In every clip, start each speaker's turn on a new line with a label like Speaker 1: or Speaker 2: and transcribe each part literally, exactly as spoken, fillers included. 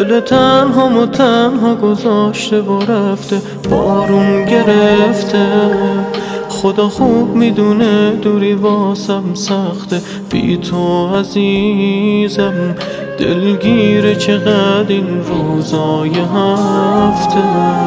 Speaker 1: دل تنها و تنها گذاشته و رفته، بارون گرفته. خدا خوب میدونه دوری واسم سخته، بی تو عزیزم دلگیره چقدر این روزای هفته.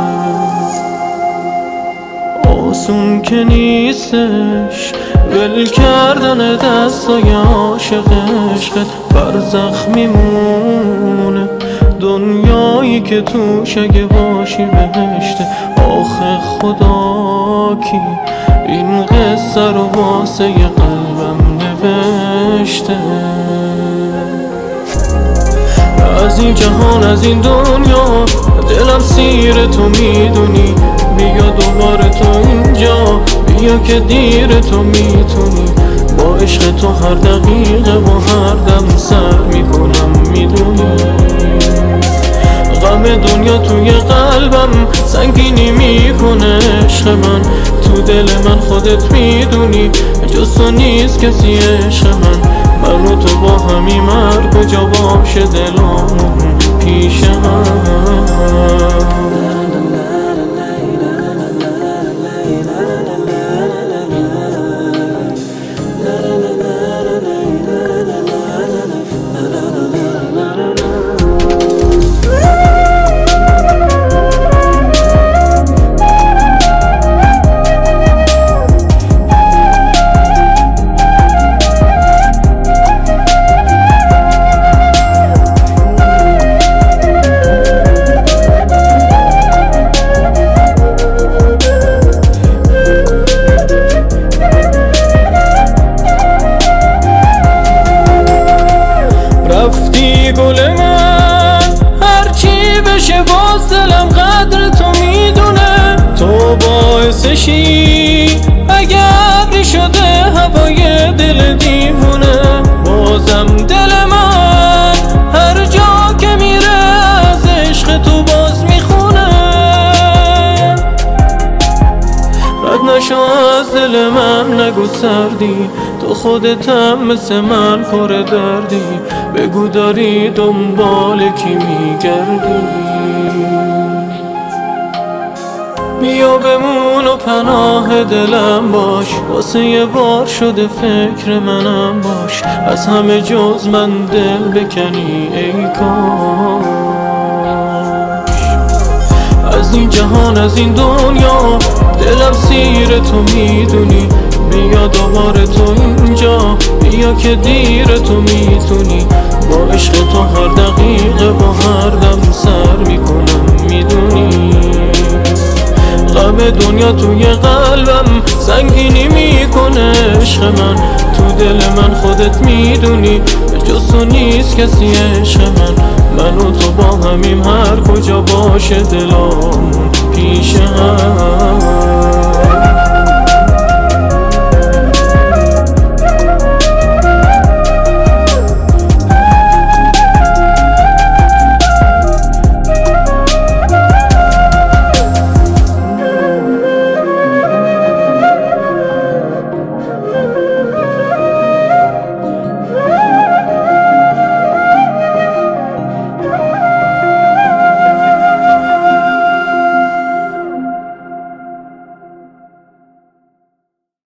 Speaker 1: آسون که نیستش ول کردن دستای عاشق عشقت، برزخ میمونه دنیایی که توش اگه باشی بهشته. آخه خدا کی این قصه رو واسه قلبم نوشته؟ از این جهان از این دنیا دلم سیر تو میدونی، بیا دوباره تو اینجا، بیا که دیر تو میتونی. با عشق تو هر دقیقه و هر دم سر میکنم میدونی. غم دنیا توی قلبم سنگینی میکنه عشق من، تو دل من خودت میدونی جز تو نیست کسی عشق من. من و تو با همیم هر کجا باشه دلامون پیش هم. گل من هرچی بشه باز دلم قدر تو میدونه. تو باعثشی اگه ابری شده هوای دل دیوونه. بازم دل من هر جا که میره از عشق تو باز میخونه. رد نشو از دل من نگو سردی، تو خودتم مثل من پر دردی. بگو داری دنبال کی میگردی؟ بیا بمون و پناه دلم باش، واسه یه بار شده فکر منم باش. از همه جز من دل بکنی ای کاش. از این جهان از این دنیا دلم سیر تو میدونی، بیا دوباره تو اینجا، بیا که دیر تو میتونی. با عشق تو هر دقیقه و هر دم سر میکنم میدونی. غم دنیا توی قلبم سنگینی میکنه عشق من، تو دل من خودت میدونی جز تو نیست کسی عشق من. من و تو با همیم هر کجا باشه دلامون پیش هم.